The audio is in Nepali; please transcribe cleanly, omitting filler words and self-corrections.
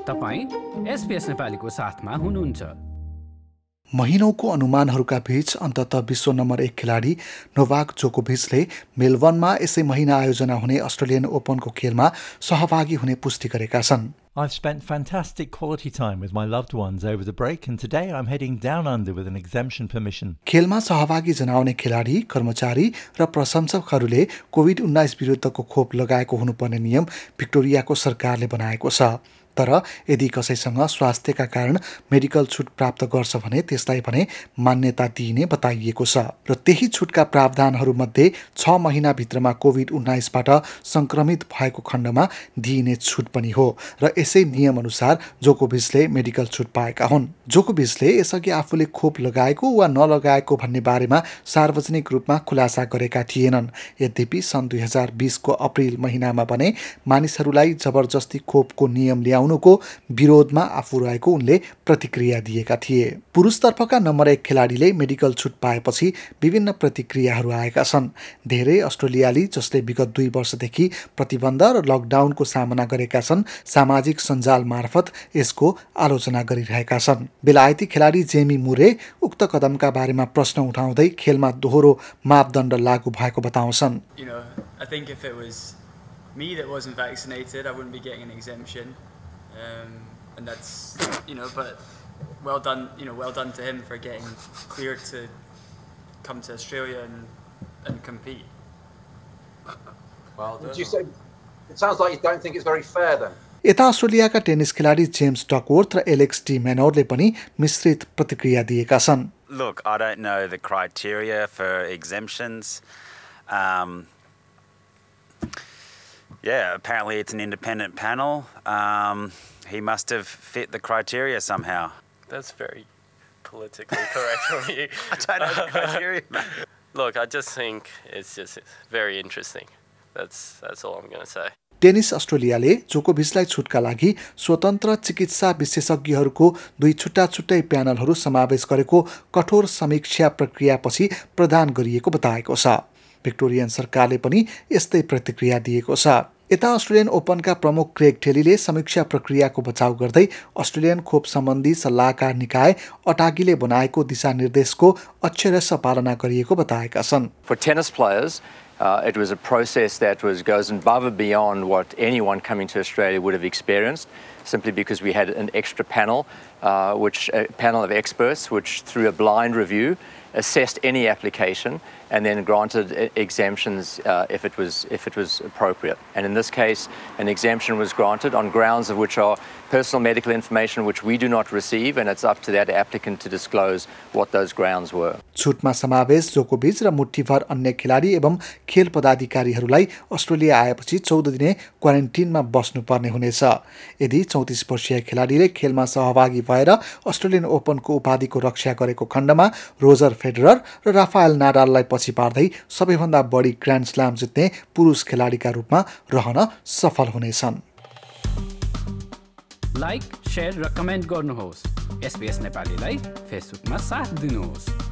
तपाईं SBS नेपालीको साथमा हुनुहुन्छ। महिनौको अनुमानहरूका बीच अन्ततः विश्व नम्बर 1 खेलाडी नोभाक जोकोभिचले मेलबर्नमा यसै महिना आयोजना हुने अस्ट्रेलियन ओपनको खेलमा सहभागी हुने पुष्टि गरेका छन्। I've spent fantastic quality time with my loved ones over the break, and today I'm heading down under with an exemption permission. खेलमा सहभागी जनाउने खेलाडी, कर्मचारी र प्रशंसकहरूले कोभिड-19 विरुद्धको खोप लगाएको हुनुपर्ने नियम भिक्टोरियाको सरकारले बनाएको छ। तर यदि कसैसँग स्वास्थ्यका कारण मेडिकल छुट प्राप्त गर्छ भने त्यसलाई भने मान्यता दिइने बताइएको छ र त्यही छुटका प्रावधानहरूमध्ये 6 महिनाभित्रमा कोभिड-19बाट सङ्क्रमित भएको खण्डमा दिइने छुट पनि हो र यसै नियमअनुसार जोकोभिचले मेडिकल छुट पाएका हुन्। जोकोभिचले यसअघि आफूले खोप लगाएको वा नलगाएको भन्ने बारेमा सार्वजनिक रूपमा खुलासा गरेका थिएनन्। यद्यपि सन् 2020 को अप्रिल महिनामा भने मानिसहरूलाई जबरजस्ती खोपको नियम ल्याउनुको विरोधमा आफू रहेको उनले प्रतिक्रिया दिएका थिए। पुरुषतर्फका नम्बर 1 खेलाडीले मेडिकल छुट पाएपछि विभिन्न प्रतिक्रियाहरू आएका छन्। धेरै अस्ट्रेलियाली जसले विगत 2 वर्षदेखि प्रतिबन्ध र लकडाउनको सामना गरेका छन् सामाजिक सञ्जाल मार्फत यसको आलोचना गरिरहेका छन्। बेलायती खेलाडी जेमी मुरे उक्त कदमका बारेमा प्रश्न उठाउँदै खेलमा दोहोरो मापदण्ड लागू भएको बताउँछन्। I think if it was me that wasn't vaccinated, I wouldn't be getting an exemption. And that's, but well done to him for getting cleared to come to Australia and compete. Well done. You say, it sounds like you don't think it's very fair then. यता अस्ट्रेलियाका टेनिस खेलाडी जेम्स डकवर्थ र एलेक्स डी मेनोरले पनि मिश्रित प्रतिक्रिया दिएका छन्। Look, I don't know the criteria for exemptions. Yeah, apparently it's an independent panel. He must have fit the criteria somehow. That's very politically correct from you. I don't know the criteria. Look, I just think it's just very interesting. That's all I'm going to say. Tennis अस्ट्रेलियाले जोकोभिचलाई छुटका लागि स्वतन्त्र चिकित्सा विशेषज्ञहरूको 2 छुट्टा-छुट्टै प्यानलहरू समावेश गरेको कठोर समीक्षा प्रक्रियापछि प्रदान गरिएको बताएको छ। भिक्टोरियन सरकारले पनि यस्तै प्रतिक्रिया दिएको छ। यता अस्ट्रेलियन ओपनका प्रमुख क्रेग टेलीले समीक्षा प्रक्रियाको बचाउ गर्दै अस्ट्रेलियन खोप सम्बन्धी सल्लाहकार निकाय अटागीले बनाएको दिशानिर्देशको अक्षरश पालना गरिएको बताएका छन्। For tennis players, it was a process that goes above and beyond what anyone coming to Australia would have experienced, simply because we had an extra panel, a panel of experts, which through a blind review assessed any application and then granted exemptions if it was appropriate. And in this case, an exemption was granted on grounds of which are personal medical information which we do not receive, and it's up to that applicant to disclose what those grounds were. छुटमा समावेश जोकोभिच र मुठ्ठीभर अन्य खेलाडी एवं खेल पदाधिकारीहरूलाई अस्ट्रेलिया आएपछि 14 दिने क्वारेन्टिनमा बस्नुपर्ने हुनेछ। यदि 34 वर्षीय खेलाडीले खेलमा सहभागी भएर अस्ट्रेलियन ओपनको उपाधिको रक्षा गरेको खण्डमा रोजर फेडरर र राफाएल नाडाललाई पछि पार्दै सबैभन्दा बढी ग्रान्ड स्ल्याम जित्ने पुरुष खेलाडीका रूपमा रहन सफल हुनेछन्। लाइक, शेयर र कमेन्ट गर्नुहोस्। SBS नेपालीलाई फेसबुकमा साथ दिनुहोस्।